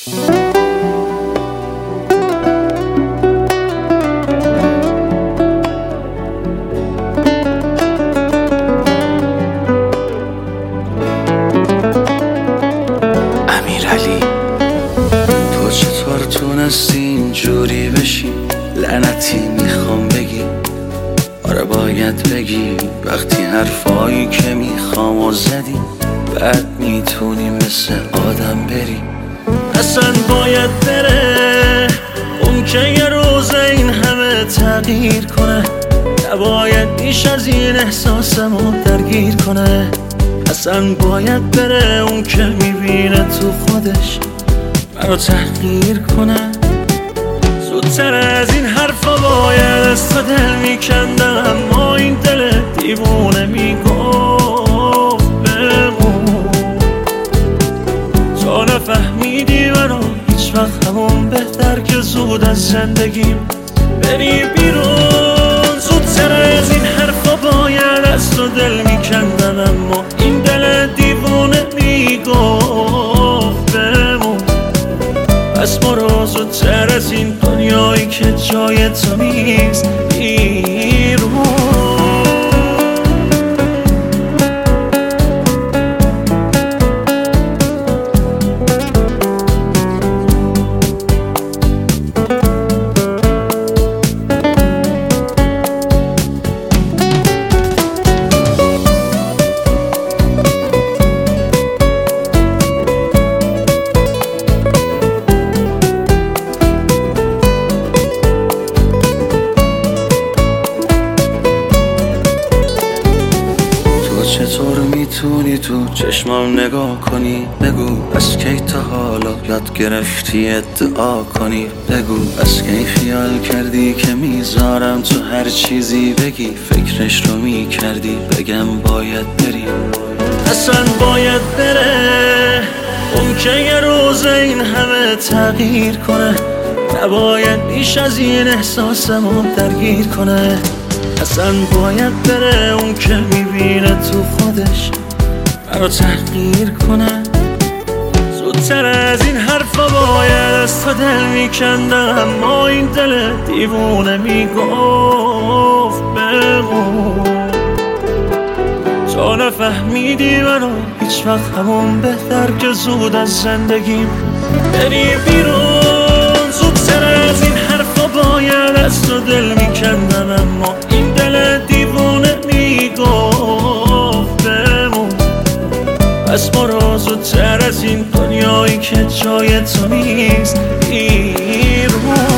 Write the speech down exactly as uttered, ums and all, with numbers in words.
امیرعلی تو چطور تونستی اینجوری بشی؟ لعنتی میخوام بگی، آره باید بگی وقتی حرفایی که میخوام و زدی بعد میتونی مثل آدم بری. اصلا باید بره اون که یه روز این همه تغییر کنه، نباید بیش از این احساسمو درگیر کنه. اصلا باید بره اون که میبینه تو خودش منو تحقیر کنه. زودتر از این حرفا باید از تو دل میکندم، اما این دل دیوونه میگفت بمون. تو نفهمیدی منو هیچ وقت، همون بهتر که زود از زندگیم بری بیرون. زودتر از این حرفا باید از تو دل میکندم، اما این دل دیوونه میگفت بمون. پس برو زودتر از این دنیایی که جای تو نیست بیرون. چطور میتونی تو چشمام نگاه کنی؟ بگو از کی تا حالا یاد گرفتی ادعا کنی؟ بگو از کی خیال کردی که میذارم تو هر چیزی بگی فکرش رو میکردی بگم باید بری. اصلا باید بره اون که یه روز این همه تغییر کنه، نباید بیش از این احساسمو درگیر کنه. اصلا باید بره اون که میبینه تو خودش منو تحقیر کنه. زودتر از این حرفا باید از تو دل میکندم، اما این دل دیوونه میگفت بمون. تو نفهمیدی منو هیچ وقت، همون بهتر که زود از زندگیم بری بیرون. زودتر از این حرفا باید از تو دل میکندم، اما این دل دیوونه میگفت بمون. پس برو زودتر از این دنیایی که جای تو نیست بیرون.